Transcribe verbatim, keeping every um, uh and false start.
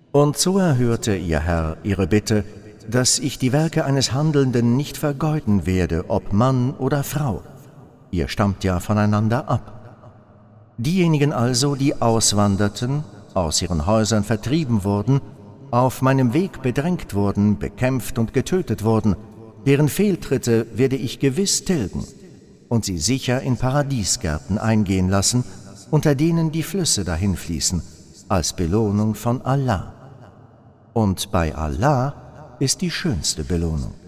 Und so erhörte ihr Herr ihre Bitte, dass ich die Werke eines Handelnden nicht vergeuden werde, ob Mann oder Frau. Ihr stammt ja voneinander ab. Diejenigen also, die auswanderten, aus ihren Häusern vertrieben wurden, auf meinem Weg bedrängt wurden, bekämpft und getötet wurden, deren Fehltritte werde ich gewiss tilgen und sie sicher in Paradiesgärten eingehen lassen, unter denen die Flüsse dahinfließen, als Belohnung von Allah. Und bei Allah ist die schönste Belohnung.